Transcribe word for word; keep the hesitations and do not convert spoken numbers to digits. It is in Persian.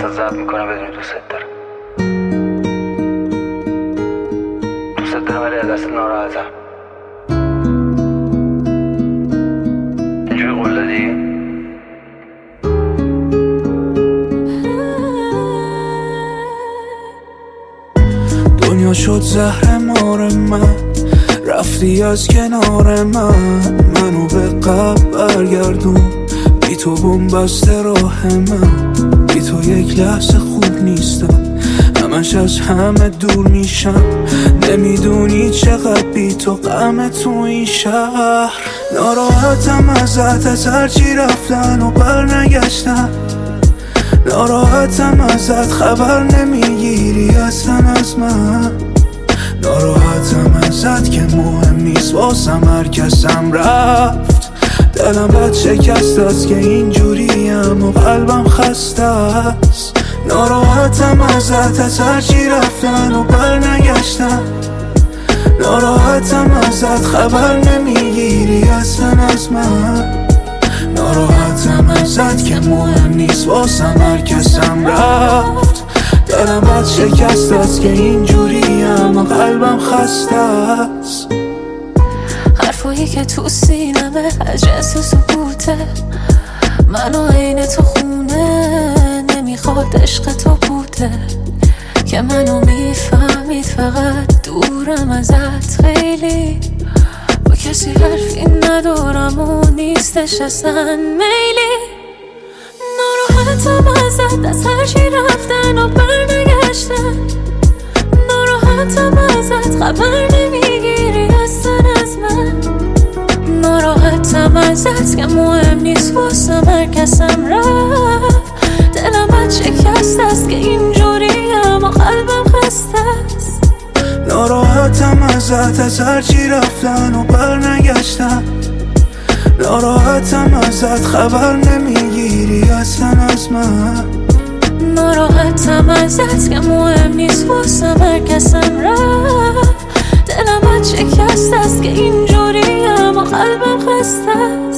واسه ضبط میکنم بدونی دوست دارم دوست دارم ولی از دست ناراحتم. اینجوری قول دادی؟ دنیا شد زهر مار من، رفتی از کنار من، منو به قبل برگردون، بی تو بنبسته راه من، بی تو یک لحظه خوب نیستم، همش از همه دور میشم، نمیدونی چقدر بی تو غم تو این شهر. ناراحتم ازت، از هرچی رفتن و بر نگشتن، ناراحتم ازت، خبر نمیگیری اصلا از من، ناراحتم ازت که مهم نیست واسم هر کسم رفت، دلم بد شکست است که اینجوریم و قلبم خسته است. ناراحتم ازت، از هرچی رفتن و بر نگشتن، ناراحتم ازت، خبر نمیگیری اصلا از من، ناراحتم ازت که مهم نیست واسم هر کسم رفت، دلم بد شکست است که اینجوریم و قلبم خسته است. حرفایی که تو سینمه از جنس سکوته، منو عین تو خونه، نمیخواد عشق تو بوده که منو میفهمید، فقط دورم ازت خیلی، با کسی حرفی ندارم و نیستش اصلا میلی. ناراحتم ازت، از هرچی رفتن و بر نگشتن، ناراحتم ازت، خبر نمیگیری اصلا از من، ناراحتم ازت که مهم نیست واسم هر کسم رفت، دلم بد شکست است که اینجوریم و قلبم خسته است. ناراحتم ازت، از هرچی رفتن و بر نگشتن، ناراحتم ازت، خبر نمیگیری اصلا از من، ناراحتم ازت که مهم نیست واسم هر کسم رفت، دلم بد شکست است که اینجوریم و قلبم خسته است.